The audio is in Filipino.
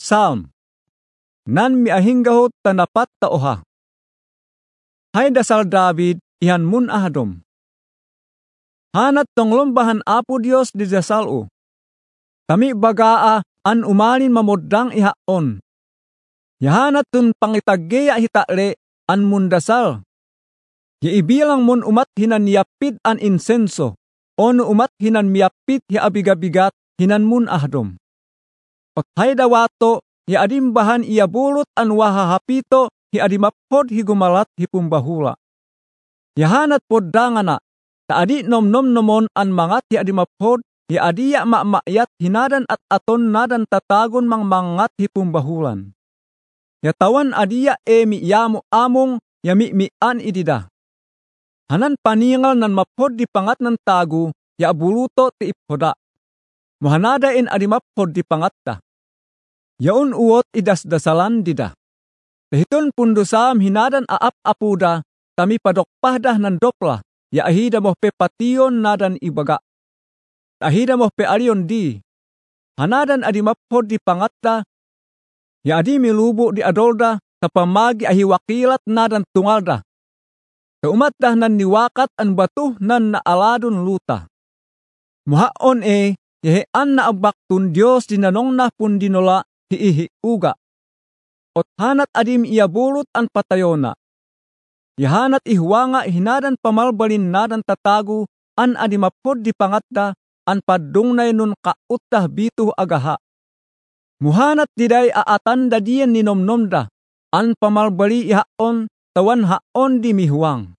Psalm. Nan miahinggahot tanapat taoha. Hay dasal David ihan mun ahadom. Hanat tonglombahan Apo Dios di dasalo. Kami bagaa an umalin mamodang ihaon. Yahanat tun pangitaggeya hitakle an mundasal. Ibilang mun umat hinan yapit an insenso. Ono umat hinan miyapit abigabigat hinan mun ahdom. Hay dawato adimbahan bulot an wahahapito adimapod higumalat hipumbahula. Yahanat poddangana taadi nom-nom nomon an mangat adimapod adiya makmakyat hinadan at aton nadan tatagon mang mangat hipumbahulan. Yatawan adiya miyamo among yami-mian idida. Hanan paningal nan mapod di pangat ng tago buluto ti ipoda. Muhanadain adimapod di pangatta. Yaun uot idasdasalan dida. Dahiton pundusam hinadan aap-apuda tami padokpahdah nan dopla ahida moh pe pation nadan ibaga. Ahida moh pe alion di. Hanadan adimapod di pangatta adi milubo di adolda tapamagi ahiwakilat nadan tungalda. Kaumatdah nan niwakat an batuh nan naaladon luta. Muhaon yahean na abaktun Diyos dinanong na pun dinola hiihiuga. Ot hanat adim bulot an patayona. Yahanat ihwanga hinadan pamalbalin nadan tatago an adimapod di pangatta an padungnay nun kautah bituh agaha. Muhanat diday aatan dadiyan ninomnomda an pamalbali ihaon tawan haon di mihuang.